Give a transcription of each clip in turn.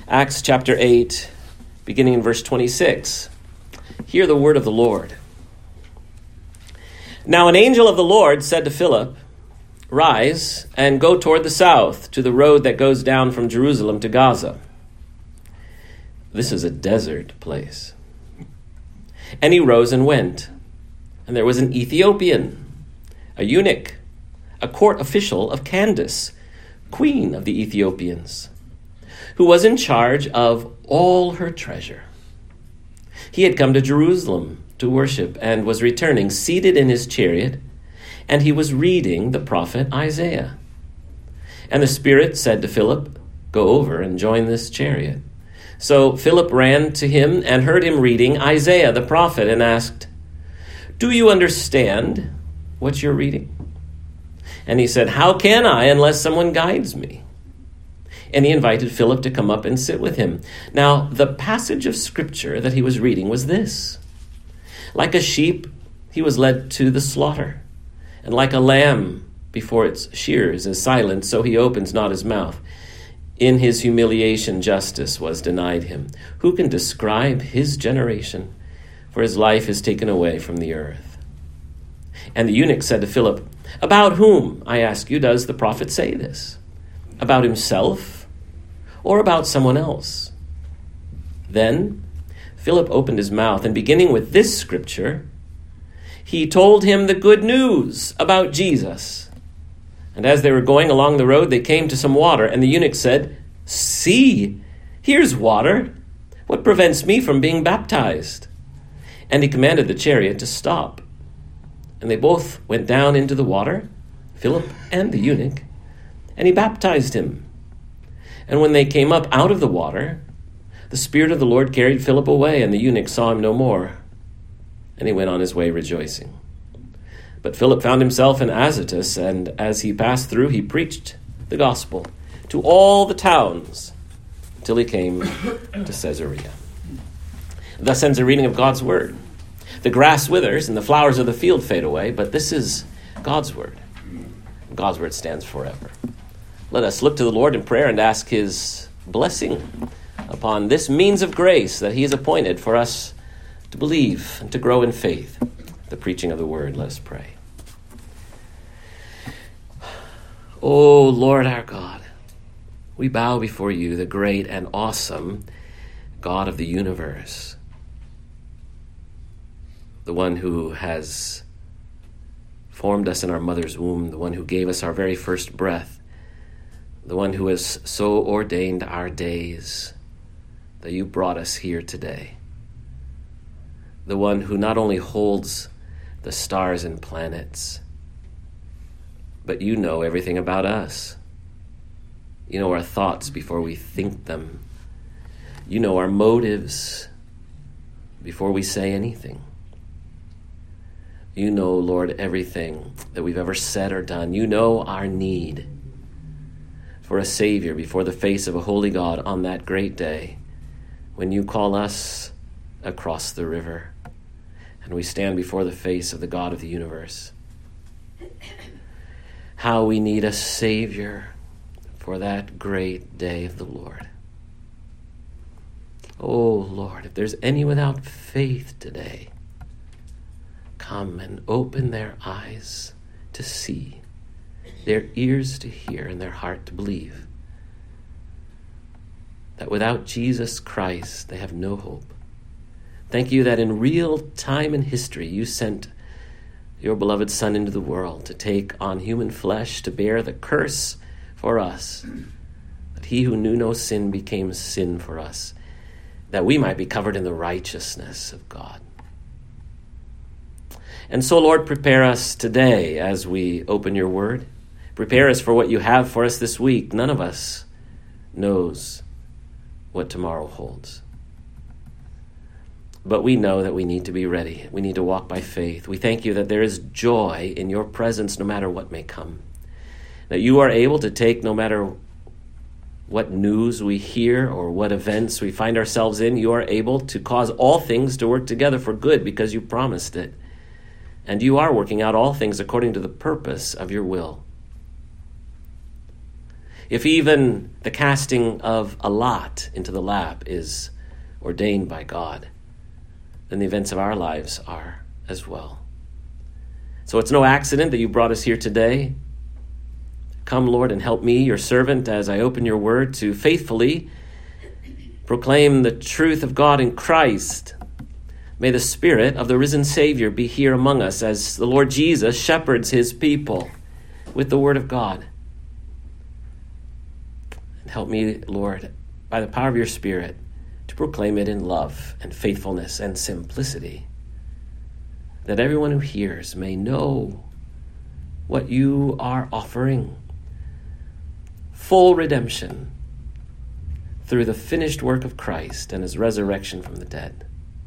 Acts chapter 8, beginning in verse 26. Hear the word of the Lord. Now an angel of the Lord said to Philip, "Rise and go toward the south to the road that goes down from Jerusalem to Gaza." This is a desert place. And he rose and went. And there was an Ethiopian, a eunuch, a court official of Candace, queen of the Ethiopians, who was in charge of all her treasure. He had come to Jerusalem to worship and was returning, seated in his chariot, and he was reading the prophet Isaiah. And the Spirit said to Philip, "Go over and join this chariot." So Philip ran to him and heard him reading Isaiah the prophet and asked, "Do you understand what you're reading?" And he said, "How can I unless someone guides me?" And he invited Philip to come up and sit with him. Now, the passage of scripture that he was reading was this: "Like a sheep, he was led to the slaughter, and like a lamb before its shearers is silent, so he opens not his mouth. In his humiliation, justice was denied him. Who can describe his generation? For his life is taken away from the earth." And the eunuch said to Philip, "About whom, I ask you, does the prophet say this? About himself or about someone else?" Then Philip opened his mouth, and beginning with this scripture, he told him the good news about Jesus. And as they were going along the road, they came to some water, and the eunuch said, "See, here's water. What prevents me from being baptized?" And he commanded the chariot to stop. And they both went down into the water, Philip and the eunuch, and he baptized him. And when they came up out of the water, the Spirit of the Lord carried Philip away, and the eunuch saw him no more. And he went on his way rejoicing. But Philip found himself in Azotus, and as he passed through, he preached the gospel to all the towns until he came to Caesarea. Thus ends a reading of God's word. The grass withers and the flowers of the field fade away, but this is God's word. God's word stands forever. Let us look to the Lord in prayer and ask his blessing upon this means of grace that he has appointed for us to believe and to grow in faith, the preaching of the word. Let us pray. O Lord our God, we bow before you, the great and awesome God of the universe, the one who has formed us in our mother's womb, the one who gave us our very first breath, the one who has so ordained our days that you brought us here today, the one who not only holds the stars and planets, but you know everything about us. You know our thoughts before we think them. You know our motives before we say anything. You know, Lord, everything that we've ever said or done. You know our need for a Savior before the face of a holy God on that great day when you call us across the river and we stand before the face of the God of the universe. How we need a Savior for that great day of the Lord. Oh, Lord, if there's any without faith today, come and open their eyes to see, their ears to hear, and their heart to believe that without Jesus Christ, they have no hope. Thank you that in real time in history, you sent your beloved Son into the world to take on human flesh, to bear the curse for us, that he who knew no sin became sin for us, that we might be covered in the righteousness of God. And so, Lord, prepare us today as we open your word. Prepare us for what you have for us this week. None of us knows what tomorrow holds. But we know that we need to be ready. We need to walk by faith. We thank you that there is joy in your presence no matter what may come. That you are able to take no matter what news we hear or what events we find ourselves in, you are able to cause all things to work together for good because you promised it. And you are working out all things according to the purpose of your will. If even the casting of a lot into the lap is ordained by God, then the events of our lives are as well. So it's no accident that you brought us here today. Come, Lord, and help me, your servant, as I open your word, to faithfully proclaim the truth of God in Christ. May the Spirit of the risen Savior be here among us as the Lord Jesus shepherds his people with the word of God. And help me, Lord, by the power of your Spirit, to proclaim it in love and faithfulness and simplicity, that everyone who hears may know what you are offering: full redemption through the finished work of Christ and his resurrection from the dead.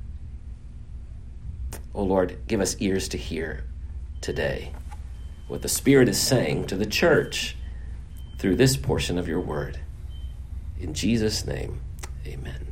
Oh Lord, give us ears to hear today what the Spirit is saying to the church through this portion of your word. In Jesus' name, amen.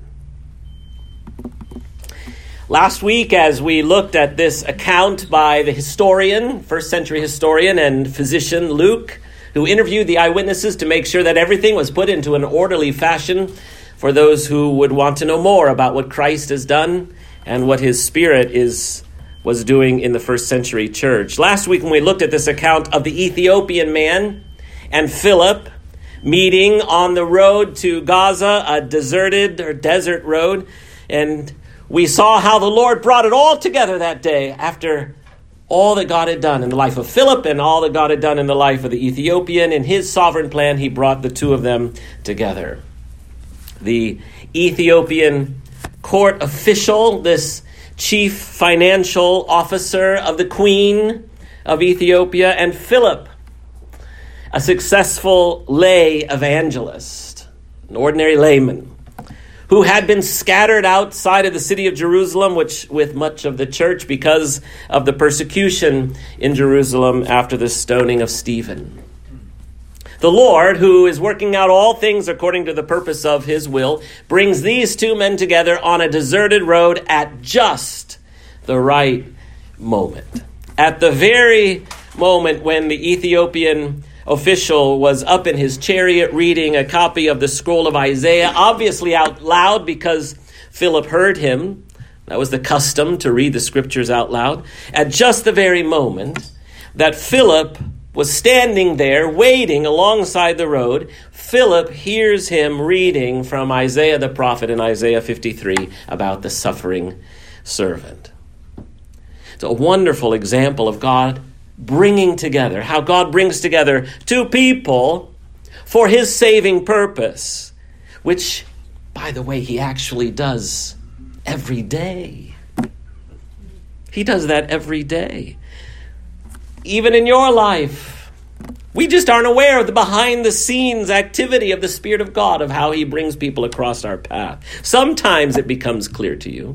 Last week, as we looked at this account by the historian, first century historian and physician Luke, who interviewed the eyewitnesses to make sure that everything was put into an orderly fashion for those who would want to know more about what Christ has done and what his Spirit was doing in the first century church. Last week, when we looked at this account of the Ethiopian man and Philip meeting on the road to Gaza, a deserted or desert road, and we saw how the Lord brought it all together that day after all that God had done in the life of Philip and all that God had done in the life of the Ethiopian. In his sovereign plan, he brought the two of them together. The Ethiopian court official, this chief financial officer of the Queen of Ethiopia, and Philip, a successful lay evangelist, an ordinary layman, who had been scattered outside of the city of Jerusalem, with much of the church because of the persecution in Jerusalem after the stoning of Stephen. The Lord, who is working out all things according to the purpose of his will, brings these two men together on a deserted road at just the right moment. At the very moment when the Ethiopian official was up in his chariot reading a copy of the scroll of Isaiah, obviously out loud because Philip heard him. That was the custom, to read the scriptures out loud. At just the very moment that Philip was standing there waiting alongside the road, Philip hears him reading from Isaiah the prophet in Isaiah 53 about the suffering servant. It's a wonderful example of God bringing together, how God brings together two people for his saving purpose, which, by the way, he actually does every day. He does that every day. Even in your life, we just aren't aware of the behind-the-scenes activity of the Spirit of God, of how he brings people across our path. Sometimes it becomes clear to you.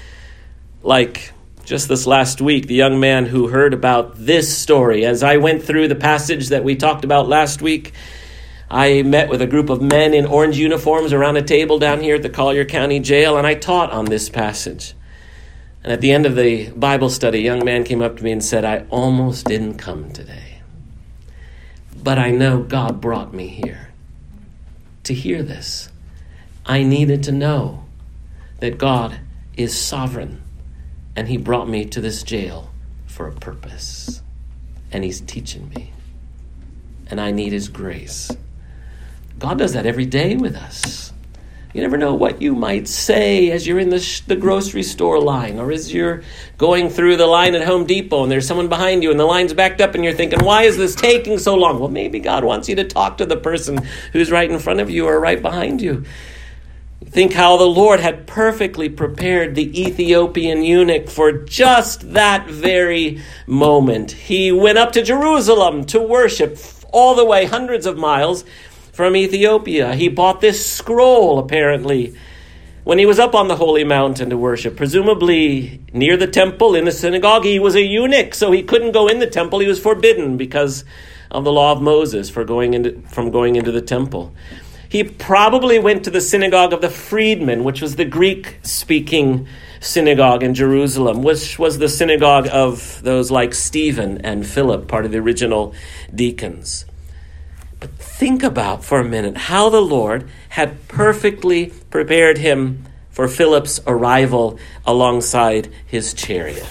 Like just this last week, the young man who heard about this story. As I went through the passage that we talked about last week, I met with a group of men in orange uniforms around a table down here at the Collier County Jail, and I taught on this passage. And at the end of the Bible study, a young man came up to me and said, "I almost didn't come today, but I know God brought me here to hear this. I needed to know that God is sovereign, and he brought me to this jail for a purpose, and he's teaching me, and I need his grace." God does that every day with us. You never know what you might say as you're in the grocery store line, or as you're going through the line at Home Depot and there's someone behind you and the line's backed up and you're thinking, why is this taking so long? Well, maybe God wants you to talk to the person who's right in front of you or right behind you. Think how the Lord had perfectly prepared the Ethiopian eunuch for just that very moment. He went up to Jerusalem to worship all the way, hundreds of miles from Ethiopia. He bought this scroll, apparently, when he was up on the holy mountain to worship, presumably near the temple in the synagogue. He was a eunuch, so he couldn't go in the temple. He was forbidden because of the law of Moses from going into the temple. He probably went to the synagogue of the freedmen, which was the Greek-speaking synagogue in Jerusalem, which was the synagogue of those like Stephen and Philip, part of the original deacons. But think about for a minute how the Lord had perfectly prepared him for Philip's arrival alongside his chariot.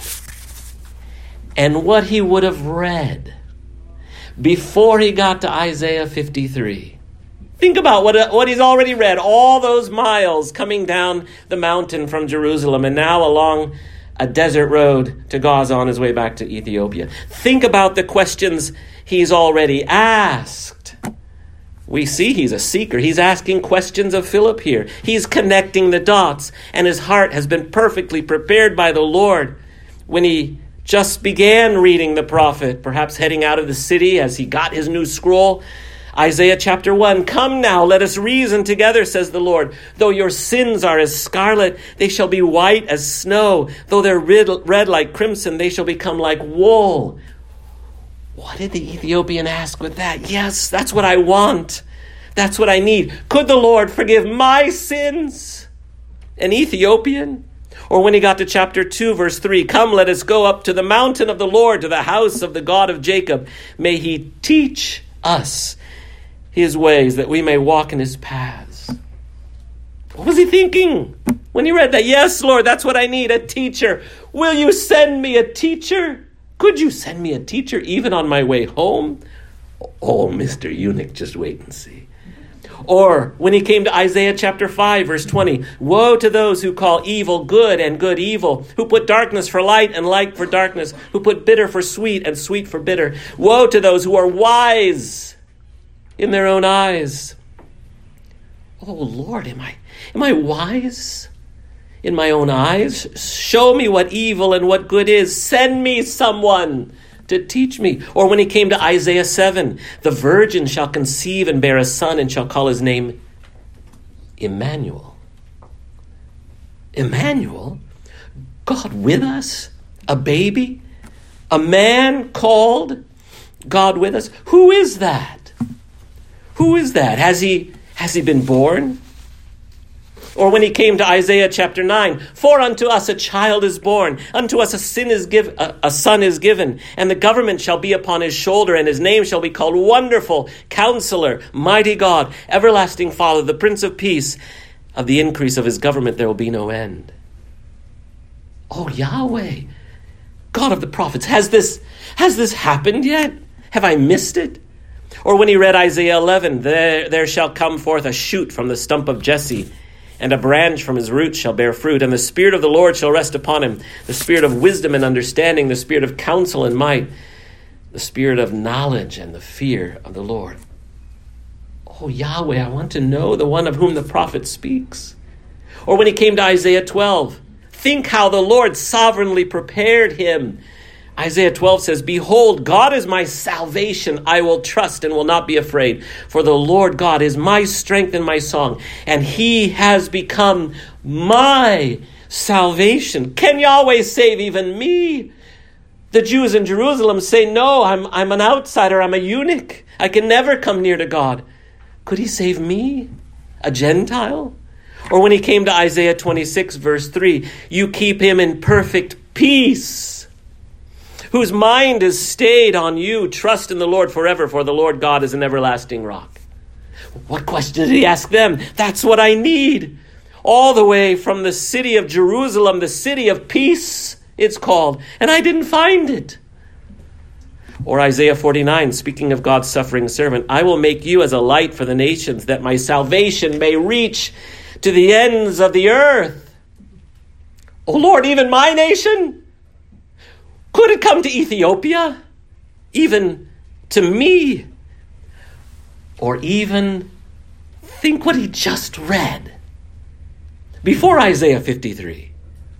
And what he would have read before he got to Isaiah 53. Think about what he's already read, all those miles coming down the mountain from Jerusalem and now along a desert road to Gaza on his way back to Ethiopia. Think about the questions he's already asked. We see he's a seeker. He's asking questions of Philip here. He's connecting the dots, and his heart has been perfectly prepared by the Lord when he just began reading the prophet, perhaps heading out of the city as he got his new scroll. Isaiah chapter 1, "Come now, let us reason together, says the Lord. Though your sins are as scarlet, they shall be white as snow. Though they're red like crimson, they shall become like wool." What did the Ethiopian ask with that? Yes, that's what I want. That's what I need. Could the Lord forgive my sins? An Ethiopian? Or when he got to chapter 2, verse 3, "Come, let us go up to the mountain of the Lord, to the house of the God of Jacob. May he teach us his ways, that we may walk in his paths." What was he thinking when he read that? Yes, Lord, that's what I need, a teacher. Will you send me a teacher? Could you send me a teacher even on my way home? Oh, Mr. Eunuch, just wait and see. Or when he came to Isaiah chapter 5, verse 20, "Woe to those who call evil good and good evil, who put darkness for light and light for darkness, who put bitter for sweet and sweet for bitter. Woe to those who are wise in their own eyes." Oh, Lord, am I wise in my own eyes? Show me what evil and what good is. Send me someone to teach me. Or when he came to Isaiah 7, "The virgin shall conceive and bear a son and shall call his name Emmanuel." Emmanuel? God with us? A baby? A man called God with us? Who is that? Who is that? Has he been born? Or when he came to Isaiah chapter 9, "For unto us a child is born, unto us a son is given, and the government shall be upon his shoulder, and his name shall be called Wonderful, Counselor, Mighty God, Everlasting Father, the Prince of Peace. Of the increase of his government there will be no end." Oh, Yahweh, God of the prophets, has this happened yet? Have I missed it? Or when he read Isaiah 11, there shall come forth a shoot from the stump of Jesse, and a branch from his roots shall bear fruit, and the Spirit of the Lord shall rest upon him, the Spirit of wisdom and understanding, the Spirit of counsel and might, the Spirit of knowledge and the fear of the Lord. Oh, Yahweh, I want to know the one of whom the prophet speaks. Or when he came to Isaiah 12, think how the Lord sovereignly prepared him. Isaiah 12 says, "Behold, God is my salvation. I will trust and will not be afraid. For the Lord God is my strength and my song, and he has become my salvation." Can Yahweh save even me? The Jews in Jerusalem say, "No, I'm an outsider. I'm a eunuch. I can never come near to God." Could he save me, a Gentile? Or when he came to Isaiah 26, verse 3, "You keep him in perfect peace, whose mind is stayed on you. Trust in the Lord forever, for the Lord God is an everlasting rock." What question did he ask them? That's what I need. All the way from the city of Jerusalem, the city of peace, it's called, and I didn't find it. Or Isaiah 49, speaking of God's suffering servant, "I will make you as a light for the nations, that my salvation may reach to the ends of the earth." Oh Lord, even my nation? Could it come to Ethiopia? Even to me? Or even think what he just read before Isaiah 53,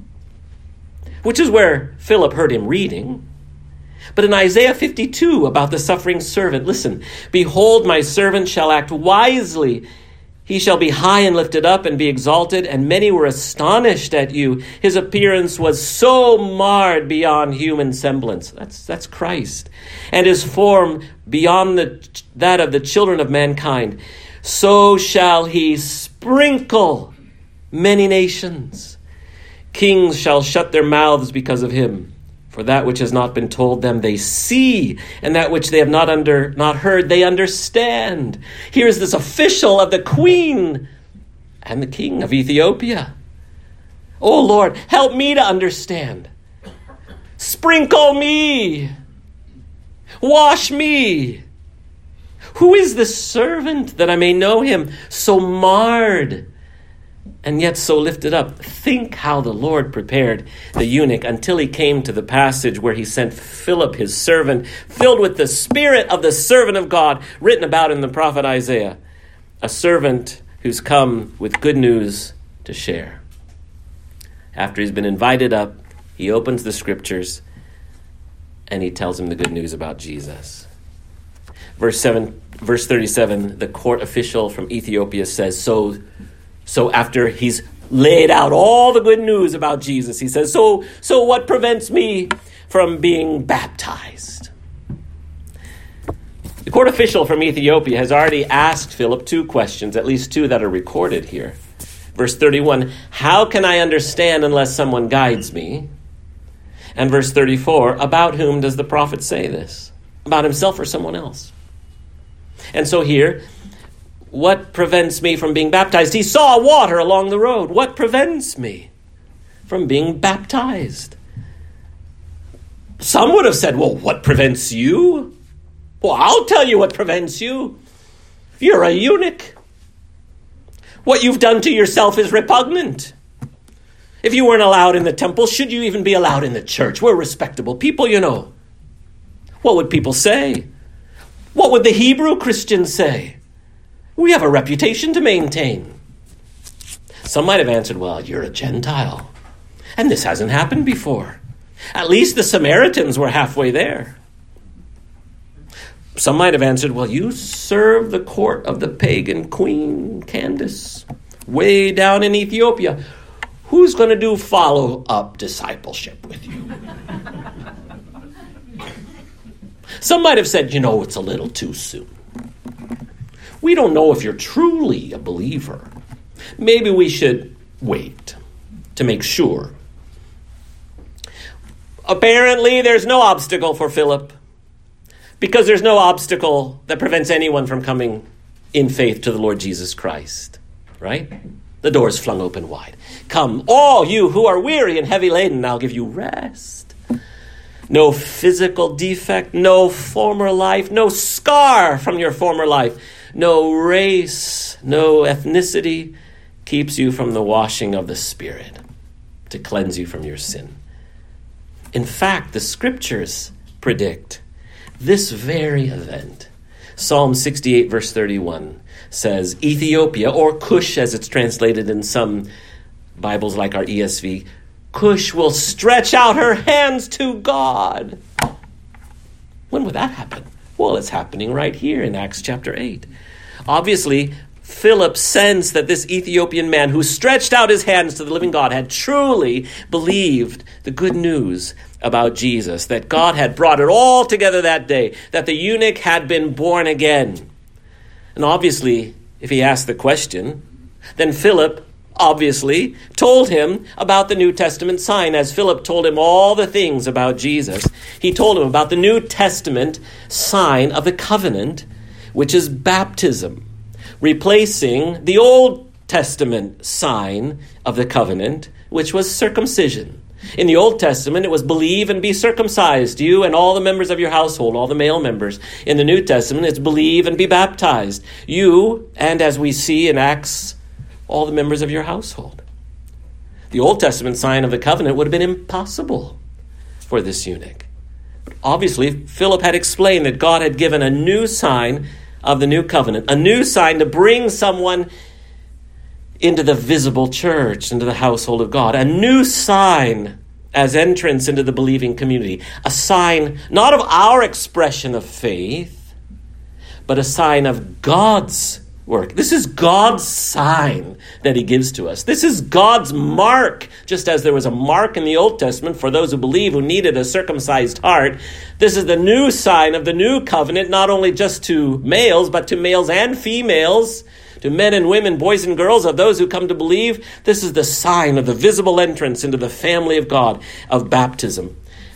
which is where Philip heard him reading. But in Isaiah 52 about the suffering servant, listen, "Behold, my servant shall act wisely. He shall be high and lifted up and be exalted, and many were astonished at you. His appearance was so marred beyond human semblance." That's Christ. "And his form beyond that of the children of mankind. So shall he sprinkle many nations. Kings shall shut their mouths because of him. For that which has not been told them, they see, and that which they have not heard, they understand. Here is this official of the queen and the king of Ethiopia. Oh Lord, help me to understand. Sprinkle me. Wash me. Who is this servant that I may know him, so marred and yet so lifted up? Think how the Lord prepared the eunuch until he came to the passage where he sent Philip, his servant, filled with the spirit of the servant of God, written about in the prophet Isaiah, a servant who's come with good news to share. After he's been invited up, he opens the scriptures and he tells him the good news about Jesus. Verse 37, the court official from Ethiopia says, So after he's laid out all the good news about Jesus, he says, so what prevents me from being baptized? The court official from Ethiopia has already asked Philip two questions, at least two that are recorded here. Verse 31, how can I understand unless someone guides me? And verse 34, about whom does the prophet say this? About himself or someone else? And so here, what prevents me from being baptized? He saw water along the road. What prevents me from being baptized? Some would have said, well, what prevents you? Well, I'll tell you what prevents you. You're a eunuch. What you've done to yourself is repugnant. If you weren't allowed in the temple, should you even be allowed in the church? We're respectable people, you know. What would people say? What would the Hebrew Christians say? We have a reputation to maintain. Some might have answered, well, you're a Gentile, and this hasn't happened before. At least the Samaritans were halfway there. Some might have answered, well, you serve the court of the pagan Queen Candace, way down in Ethiopia. Who's going to do follow-up discipleship with you? Some might have said, it's a little too soon. We don't know if you're truly a believer. Maybe we should wait to make sure. Apparently, there's no obstacle for Philip, because there's no obstacle that prevents anyone from coming in faith to the Lord Jesus Christ, right? The door is flung open wide. Come, all you who are weary and heavy laden, I'll give you rest. No physical defect, no former life, no scar from your former life, no race, no ethnicity keeps you from the washing of the Spirit to cleanse you from your sin. In fact, the scriptures predict this very event. Psalm 68, verse 31 says, Ethiopia, or Cush as it's translated in some Bibles like our ESV, Cush will stretch out her hands to God. When would that happen? Well, it's happening right here in Acts chapter 8. Obviously, Philip sensed that this Ethiopian man who stretched out his hands to the living God had truly believed the good news about Jesus, that God had brought it all together that day, that the eunuch had been born again. And obviously, if he asked the question, then Philip obviously told him about the New Testament sign. As Philip told him all the things about Jesus, he told him about the New Testament sign of the covenant, which is baptism, replacing the Old Testament sign of the covenant, which was circumcision. In the Old Testament, it was believe and be circumcised, you and all the members of your household, all the male members. In the New Testament, it's believe and be baptized, you, and as we see in Acts, all the members of your household. The Old Testament sign of the covenant would have been impossible for this eunuch. But obviously, Philip had explained that God had given a new sign of the new covenant, a new sign to bring someone into the visible church, into the household of God, a new sign as entrance into the believing community, a sign not of our expression of faith, but a sign of God's work. This is God's sign that he gives to us. This is God's mark. Just as there was a mark in the Old Testament for those who believe, who needed a circumcised heart, this is the new sign of the new covenant, not only just to males, but to males and females, to men and women, boys and girls, of those who come to believe. This is the sign of the visible entrance into the family of God, of baptism.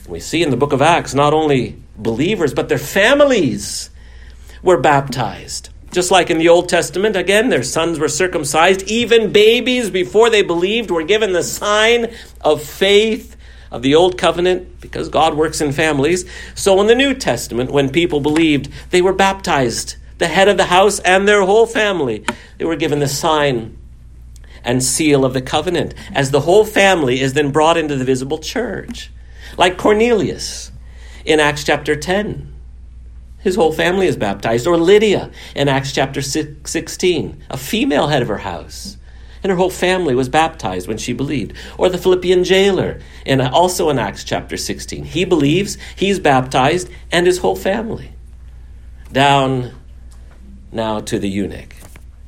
We see in the book of Acts not only believers, but their families were baptized. Just like in the Old Testament, again, their sons were circumcised. Even babies, before they believed, were given the sign of faith of the Old Covenant, because God works in families. So in the New Testament, when people believed, they were baptized. The head of the house and their whole family, they were given the sign and seal of the covenant, as the whole family is then brought into the visible church. Like Cornelius in Acts chapter 10. His whole family is baptized. Or Lydia in Acts chapter 16, a female head of her house. And her whole family was baptized when she believed. Or the Philippian jailer, also in Acts chapter 16. He believes, he's baptized, and his whole family. Down now to the eunuch.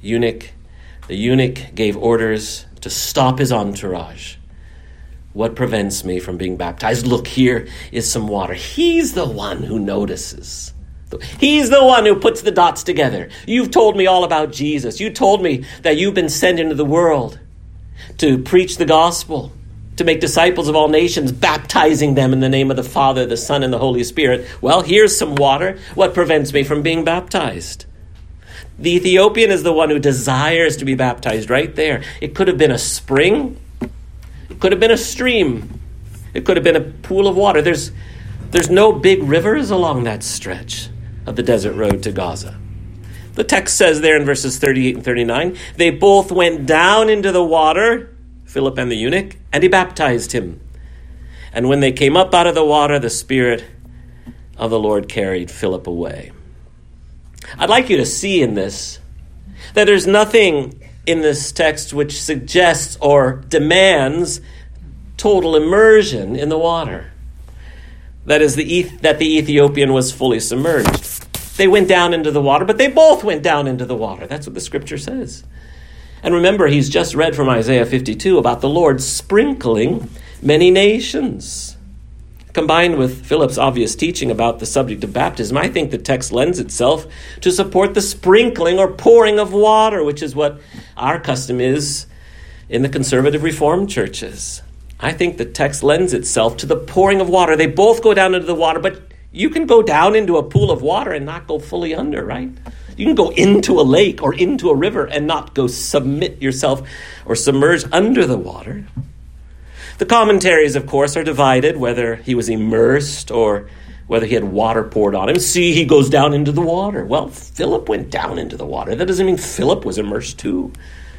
The eunuch gave orders to stop his entourage. What prevents me from being baptized? Look, here is some water. He's the one who notices. He's the one who puts the dots together. You've told me all about Jesus. You told me that you've been sent into the world to preach the gospel, to make disciples of all nations, baptizing them in the name of the Father, the Son, and the Holy Spirit. Well, here's some water. What prevents me from being baptized? The Ethiopian is the one who desires to be baptized right there. It could have been a spring. It could have been a stream. It could have been a pool of water. There's no big rivers along that stretch of the desert road to Gaza. The text says there in verses 38 and 39, they both went down into the water, Philip and the eunuch, and he baptized him. And when they came up out of the water, the Spirit of the Lord carried Philip away. I'd like you to see in this that there's nothing in this text which suggests or demands total immersion in the water. That is, that the Ethiopian was fully submerged. They went down into the water, but they both went down into the water. That's what the scripture says. And remember, he's just read from Isaiah 52 about the Lord sprinkling many nations. Combined with Philip's obvious teaching about the subject of baptism, I think the text lends itself to support the sprinkling or pouring of water, which is what our custom is in the conservative Reformed churches. I think the text lends itself to the pouring of water. They both go down into the water, but you can go down into a pool of water and not go fully under, right? You can go into a lake or into a river and not go submit yourself or submerge under the water. The commentaries, of course, are divided, whether he was immersed or whether he had water poured on him. See, he goes down into the water. Well, Philip went down into the water. That doesn't mean Philip was immersed too.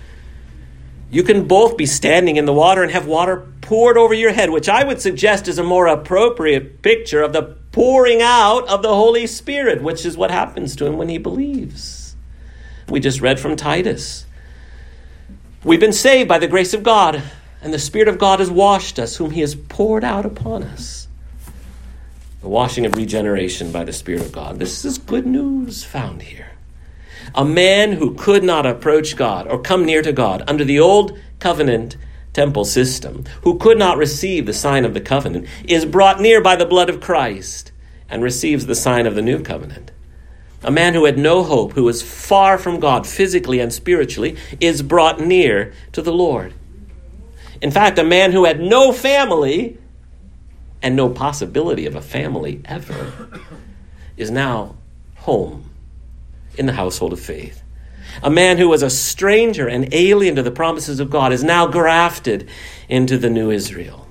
You can both be standing in the water and have water poured over your head, which I would suggest is a more appropriate picture of the pouring out of the Holy Spirit, which is what happens to him when he believes. We just read from Titus. We've been saved by the grace of God, and the Spirit of God has washed us, whom he has poured out upon us. The washing of regeneration by the Spirit of God. This is good news found here. A man who could not approach God or come near to God under the old covenant temple system, who could not receive the sign of the covenant, is brought near by the blood of Christ and receives the sign of the new covenant. A man who had no hope, who was far from God physically and spiritually, is brought near to the Lord. In fact, a man who had no family and no possibility of a family ever is now home in the household of faith. A man who was a stranger and alien to the promises of God is now grafted into the new Israel.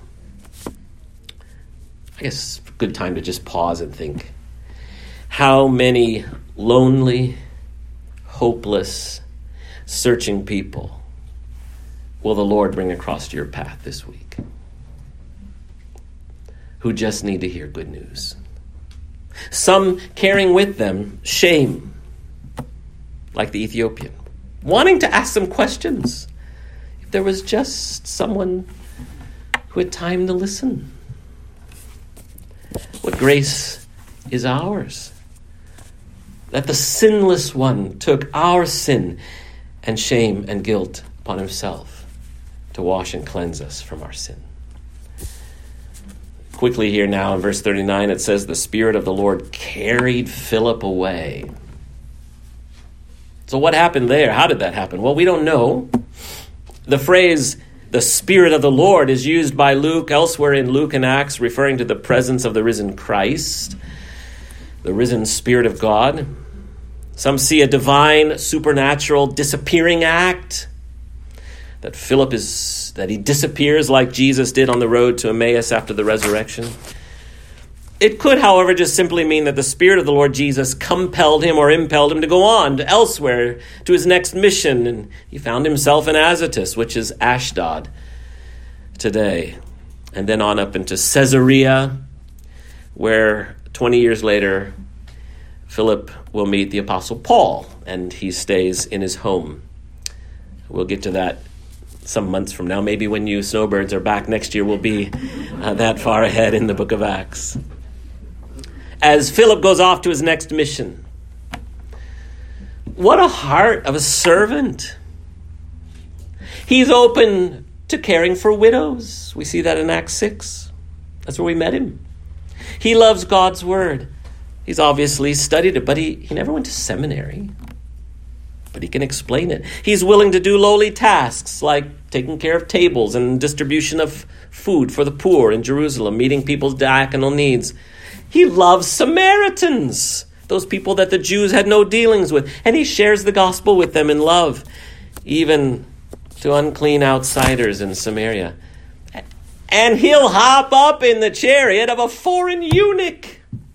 I guess it's a good time to just pause and think. How many lonely, hopeless, searching people will the Lord bring across your path this week who just need to hear good news? Some carrying with them shame, like the Ethiopian, wanting to ask some questions. If there was just someone who had time to listen. What grace is ours? That the sinless one took our sin and shame and guilt upon himself to wash and cleanse us from our sin. Quickly here now in verse 39, it says, the Spirit of the Lord carried Philip away. So what happened there? How did that happen? Well, we don't know. The phrase The Spirit of the Lord is used by Luke elsewhere in Luke and Acts, referring to the presence of the risen Christ, the risen Spirit of God. Some see a divine, supernatural disappearing act, that he disappears like Jesus did on the road to Emmaus after the resurrection. It could, however, just simply mean that the Spirit of the Lord Jesus compelled him or impelled him to go on to elsewhere to his next mission. And he found himself in Azotus, which is Ashdod today. And then on up into Caesarea, where 20 years later, Philip will meet the Apostle Paul, and he stays in his home. We'll get to that some months from now. Maybe when you snowbirds are back next year, we'll be that far ahead in the book of Acts. As Philip goes off to his next mission, what a heart of a servant. He's open to caring for widows. We see that in Acts 6. That's where we met him. He loves God's word. He's obviously studied it, but he never went to seminary. But he can explain it. He's willing to do lowly tasks like taking care of tables and distribution of food for the poor in Jerusalem, meeting people's diaconal needs. He loves Samaritans, those people that the Jews had no dealings with, and he shares the gospel with them in love, even to unclean outsiders in Samaria. And he'll hop up in the chariot of a foreign eunuch.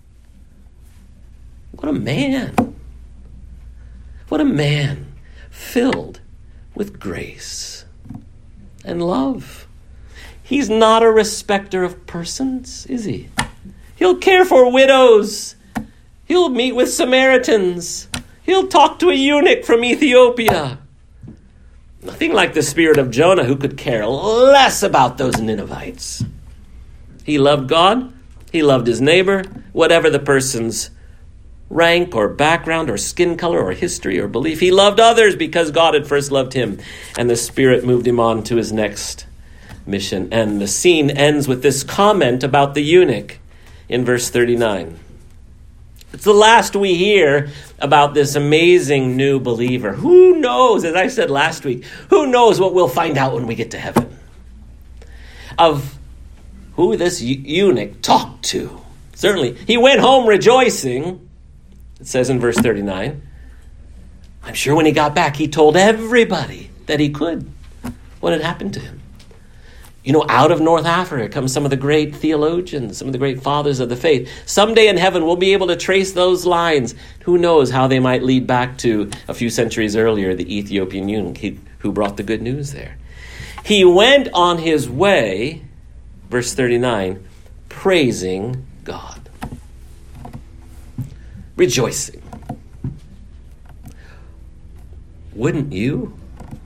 What a man. What a man filled with grace and love. He's not a respecter of persons, is he? He'll care for widows. He'll meet with Samaritans. He'll talk to a eunuch from Ethiopia. Nothing like the spirit of Jonah, who could care less about those Ninevites. He loved God. He loved his neighbor, whatever the person's rank or background or skin color or history or belief. He loved others because God had first loved him, and the Spirit moved him on to his next mission. And the scene ends with this comment about the eunuch in verse 39. It's the last we hear about this amazing new believer. Who knows, as I said last week, who knows what we'll find out when we get to heaven of who this eunuch talked to. Certainly, he went home rejoicing. It says in verse 39, I'm sure when he got back, he told everybody that he could what had happened to him. You know, out of North Africa comes some of the great theologians, some of the great fathers of the faith. Someday in heaven, we'll be able to trace those lines. Who knows how they might lead back to a few centuries earlier, the Ethiopian eunuch who brought the good news there. He went on his way, verse 39, praising God. Rejoicing. Wouldn't you?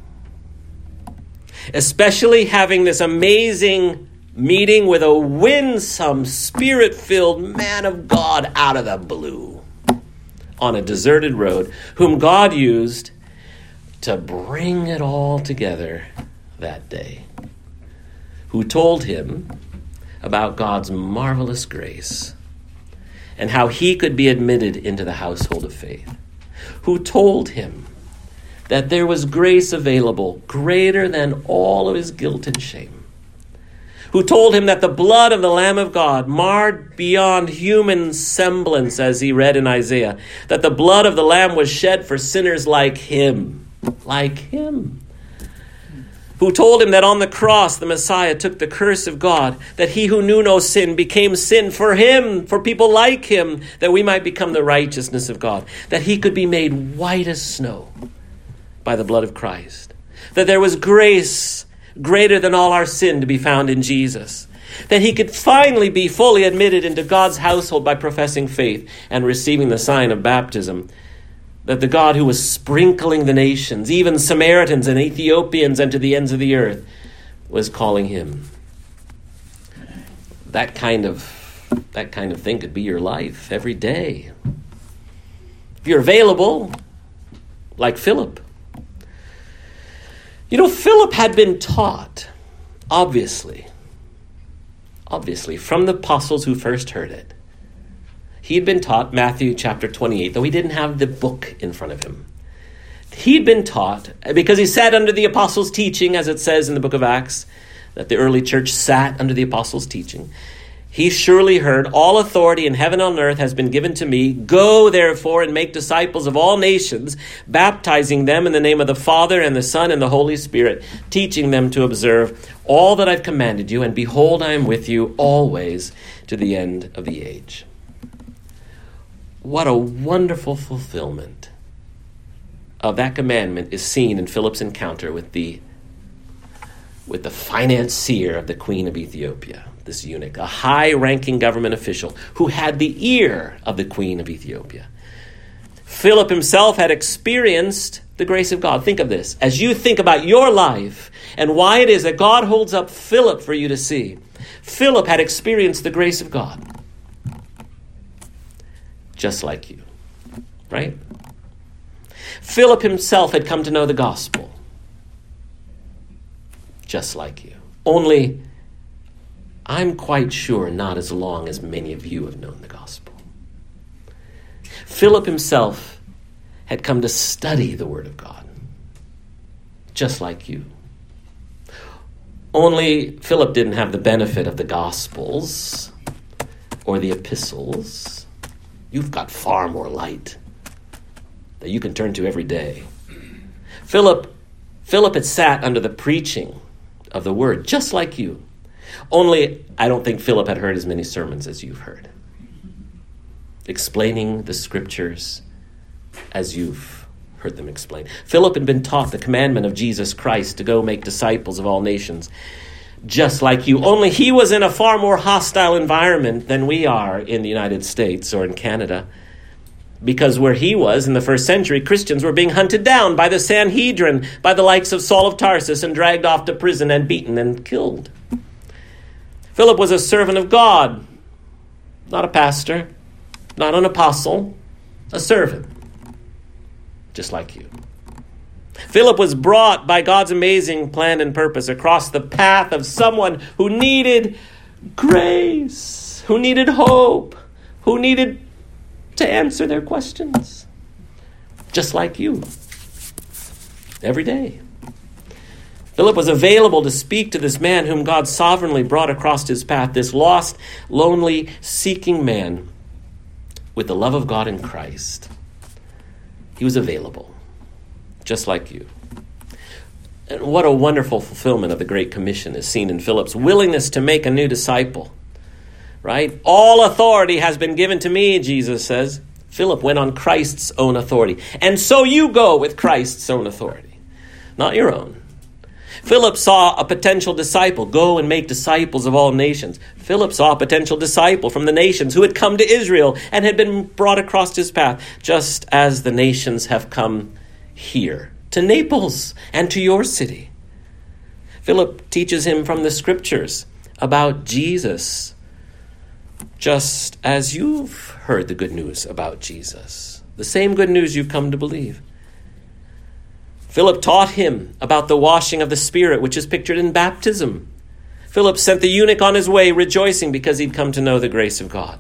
Especially having this amazing meeting with a winsome, spirit-filled man of God out of the blue on a deserted road, whom God used to bring it all together that day, who told him about God's marvelous grace and how he could be admitted into the household of faith, who told him that there was grace available greater than all of his guilt and shame, who told him that the blood of the Lamb of God, marred beyond human semblance, as he read in Isaiah, that the blood of the Lamb was shed for sinners like him, who told him that on the cross the Messiah took the curse of God, that he who knew no sin became sin for him, for people like him, that we might become the righteousness of God, that he could be made white as snow by the blood of Christ, that there was grace greater than all our sin to be found in Jesus, that he could finally be fully admitted into God's household by professing faith and receiving the sign of baptism, that the God who was sprinkling the nations, even Samaritans and Ethiopians, and to the ends of the earth, was calling him. That kind of thing could be your life every day. If you're available, like Philip. You know, Philip had been taught, obviously, from the apostles who first heard it. He had been taught Matthew chapter 28, though he didn't have the book in front of him, He'd been taught, because he sat under the apostles' teaching, as it says in the book of Acts, that the early church sat under the apostles' teaching. He surely heard, all authority in heaven and on earth has been given to me. Go, therefore, and make disciples of all nations, baptizing them in the name of the Father and the Son and the Holy Spirit, teaching them to observe all that I've commanded you. And behold, I am with you always to the end of the age. What a wonderful fulfillment of that commandment is seen in Philip's encounter with the financier of the Queen of Ethiopia. This eunuch, a high-ranking government official who had the ear of the Queen of Ethiopia. Philip himself had experienced the grace of God. Think of this. As you think about your life and why it is that God holds up Philip for you to see, Philip had experienced the grace of God. Just like you, right? Philip himself had come to know the gospel. Just like you. Only, I'm quite sure not as long as many of you have known the gospel. Philip himself had come to study the Word of God, just like you. Only Philip didn't have the benefit of the Gospels or the epistles. You've got far more light that you can turn to every day. Philip had sat under the preaching of the Word, just like you. Only, I don't think Philip had heard as many sermons as you've heard, explaining the Scriptures as you've heard them explained. Philip had been taught the commandment of Jesus Christ to go make disciples of all nations, just like you. Only he was in a far more hostile environment than we are in the United States or in Canada, because where he was in the first century, Christians were being hunted down by the Sanhedrin, by the likes of Saul of Tarsus, and dragged off to prison and beaten and killed. Philip was a servant of God, not a pastor, not an apostle, a servant, just like you. Philip was brought by God's amazing plan and purpose across the path of someone who needed grace, who needed hope, who needed to answer their questions, just like you, every day. Philip was available to speak to this man whom God sovereignly brought across his path, this lost, lonely, seeking man with the love of God in Christ. He was available, just like you. And what a wonderful fulfillment of the Great Commission is seen in Philip's willingness to make a new disciple, right? All authority has been given to me, Jesus says. Philip went on Christ's own authority. And so you go with Christ's own authority, not your own. Philip saw a potential disciple. Go and make disciples of all nations. Philip saw a potential disciple from the nations who had come to Israel and had been brought across his path, just as the nations have come here, to Naples and to your city. Philip teaches him from the Scriptures about Jesus, just as you've heard the good news about Jesus, the same good news you've come to believe. Philip taught him about the washing of the Spirit, which is pictured in baptism. Philip sent the eunuch on his way, rejoicing because he'd come to know the grace of God.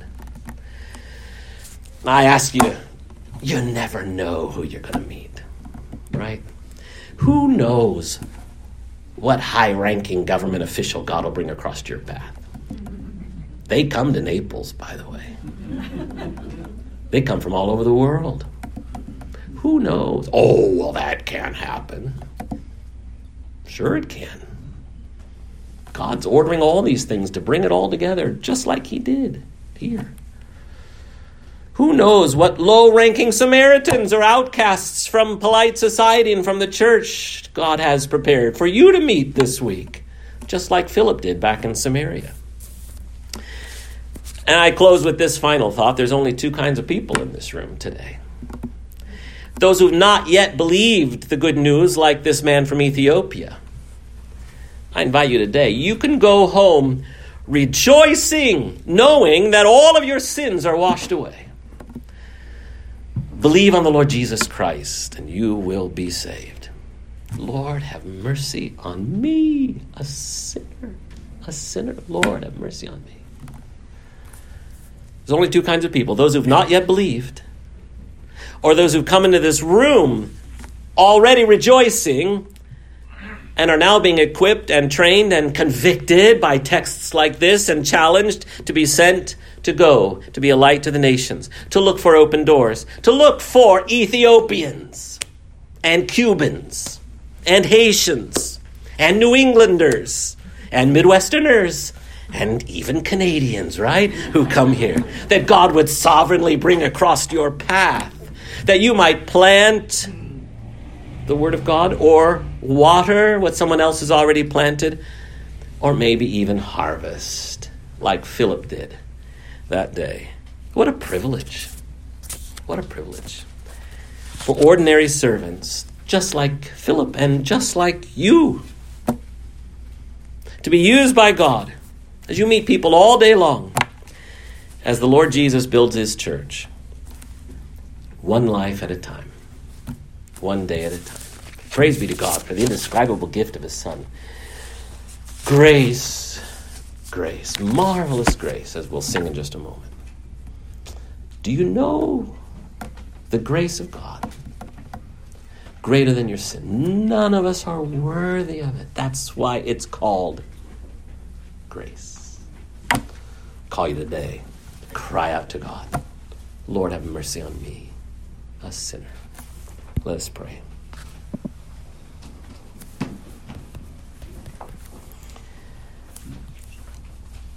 I ask you, you never know who you're going to meet, right? Who knows what high-ranking government official God will bring across your path? They come to Naples, by the way. They come from all over the world. Who knows? Oh, well, that can't happen. Sure it can. God's ordering all these things to bring it all together, just like he did here. Who knows what low-ranking Samaritans or outcasts from polite society and from the church God has prepared for you to meet this week, just like Philip did back in Samaria. And I close with this final thought. There's only two kinds of people in this room today. Those who've not yet believed the good news, like this man from Ethiopia. I invite you today, you can go home rejoicing, knowing that all of your sins are washed away. Believe on the Lord Jesus Christ, and you will be saved. Lord, have mercy on me, a sinner. A sinner. Lord, have mercy on me. There's only two kinds of people. Those who've not yet believed, or those who've come into this room already rejoicing and are now being equipped and trained and convicted by texts like this and challenged to be sent to go, to be a light to the nations, to look for open doors, to look for Ethiopians and Cubans and Haitians and New Englanders and Midwesterners and even Canadians, right, who come here, that God would sovereignly bring across your path, that you might plant the Word of God or water what someone else has already planted, or maybe even harvest like Philip did that day. What a privilege. What a privilege for ordinary servants, just like Philip and just like you, to be used by God as you meet people all day long, as the Lord Jesus builds his church, one life at a time, one day at a time. Praise be to God for the indescribable gift of his Son. Grace, grace, marvelous grace, as we'll sing in just a moment. Do you know the grace of God? Greater than your sin. None of us are worthy of it. That's why it's called grace. Call you today. Cry out to God. Lord, have mercy on me, a sinner. Let us pray.